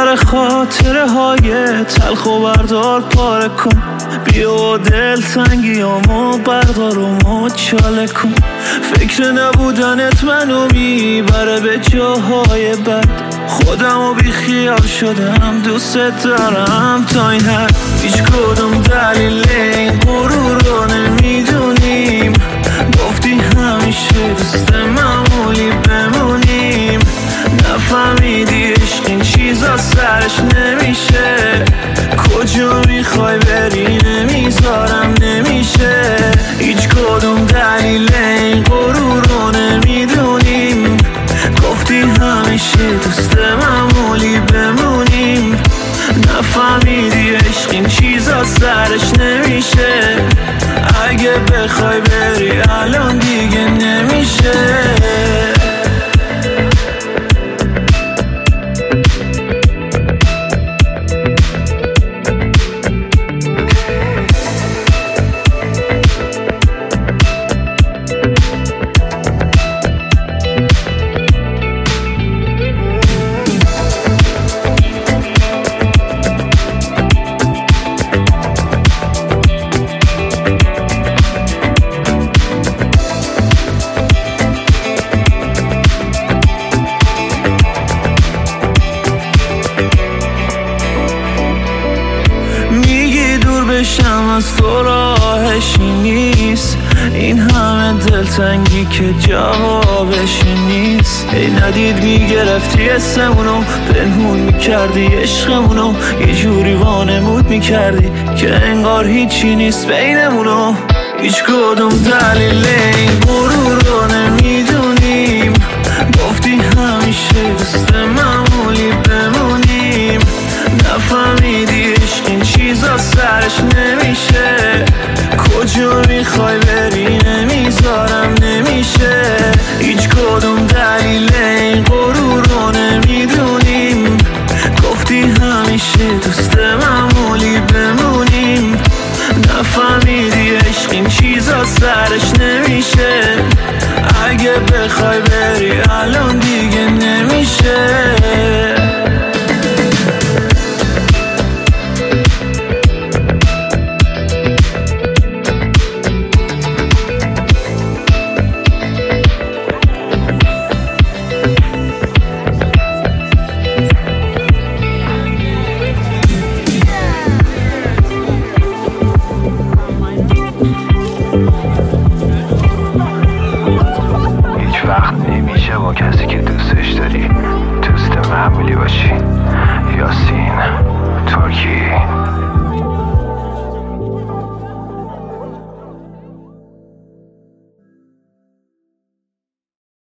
سر خاطره های تلخ و بردار پاره کن. بیا دل تنگیامو بردار و مچاله کن. فکر نبودنت منو میبره به جاهای بد. خودم و بی خیال شدم دوست دارم تا این حد. هیچ کدوم دلیل این غرور رو نمیدونیم. گفتی همیشه دوست معمولی بمونیم. نفهمیدی عشق این چیزا سرش نمیشه. کجا میخوای بری نمیذارم نمیشه. هیچ کدوم دلیل این غرور رو نمیدونیم. گفتی همیشه دوست معمولی بمونیم. نفهمیدی عشق این چیزا سرش نمیشه. اگه بخوای بری الان دیگه نمیشه. بشم از تو راهشی نیست. این همه دلتنگی که جوابشی نیست. ای ندید میگرفتی اسمونو، پنهون میکردی عشقمونو. یه جوری وانمود میکردی که انگار هیچی نیست بینمونو. هیچ کدوم دلیل این غرور رو نمیدونیم. گفتی همیشه دوست معمولی بمونیم. نفهمیدی عشق این چیزا سرش نمیشه. کجا میخوای بری نمیذارم نمیشه. هیچ کدوم دلیل این غرور رو نمیدونیم. گفتی همیشه دوست معمولی بمونیم. نفهمیدی عشق این چیزا سرش نمیشه. اگه بخوای بری الان